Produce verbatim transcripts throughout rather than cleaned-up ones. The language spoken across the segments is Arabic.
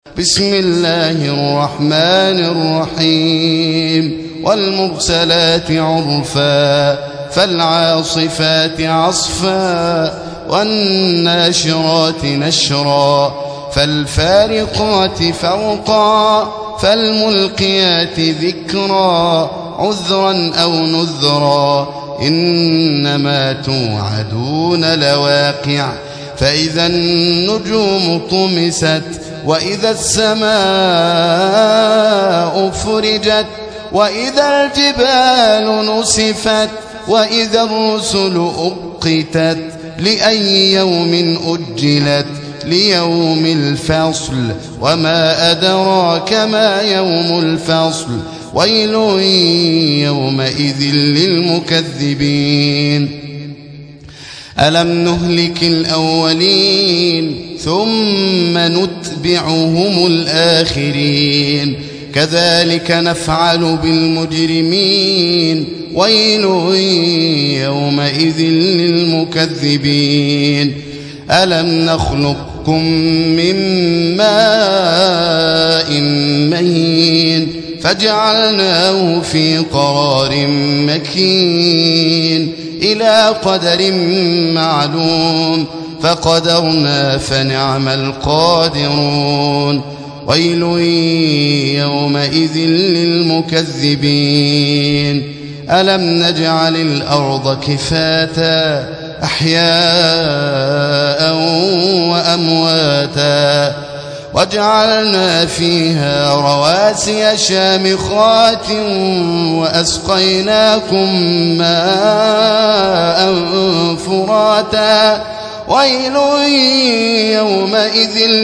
بسم الله الرحمن الرحيم والمرسلات عرفا فالعاصفات عصفا والناشرات نشرا فالفارقات فرقا فالملقيات ذكرا عذرا أو نذرا إنما توعدون لواقع فإذا النجوم طمست وإذا السماء فرجت وإذا الجبال نسفت وإذا الرسل أقتت لأي يوم أجلت ليوم الفصل وما أدراك ما يوم الفصل ويل يومئذ للمكذبين ألم نهلك الأولين ثم نتبعهم الآخرين كذلك نفعل بالمجرمين ويل يومئذ للمكذبين ألم نخلقكم من ماء مهين فجعلناه في قرار مكين إلى قدر معلوم فقدرنا فنعم القادرون ويل يومئذ للمكذبين ألم نجعل الأرض كفاتا أحياء وأمواتا وجعلنا فيها رواسي شامخات وأسقيناكم ماء فراتا ويل يومئذ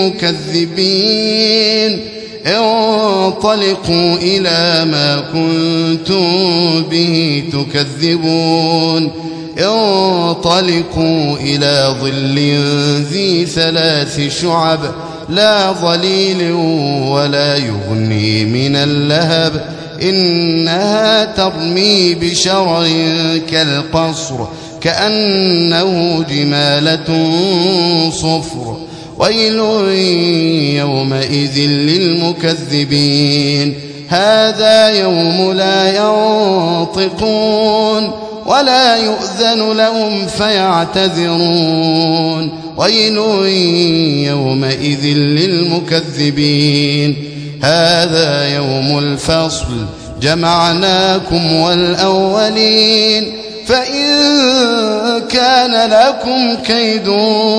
للمكذبين انطلقوا إلى ما كنتم به تكذبون انطلقوا إلى ظل ذي ثلاث شعب لا ظليل ولا يغني من اللهب إنها ترمي بشرر كالقصر كأنه جمالة صفر ويل يومئذ للمكذبين هذا يوم لا ينطقون ولا يؤذن لهم فيعتذرون ويل يومئذ للمكذبين هذا يوم الفصل جمعناكم والأولين فإن كان لكم كيد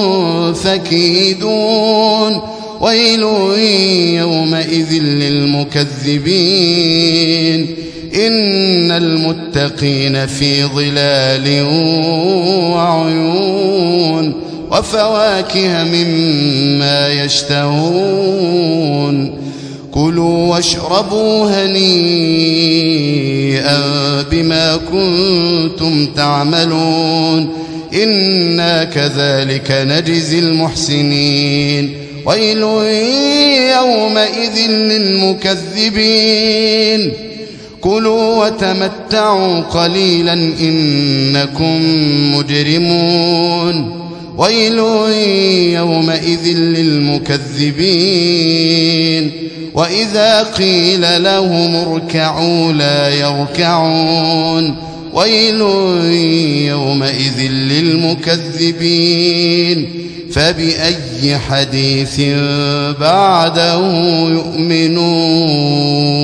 فكيدون ويل يومئذ للمكذبين إن المتقين في ظلال وعيون وفواكه مما يشتهون كلوا واشربوا هنيئا بما كنتم تعملون إنا كذلك نجزي المحسنين ويل يومئذ للمكذبين كلوا وتمتعوا قليلا إنكم مجرمون ويل يومئذ للمكذبين وإذا قيل لهم اركعوا لا يركعون ويل يومئذ للمكذبين فبأي حديث بعده يؤمنون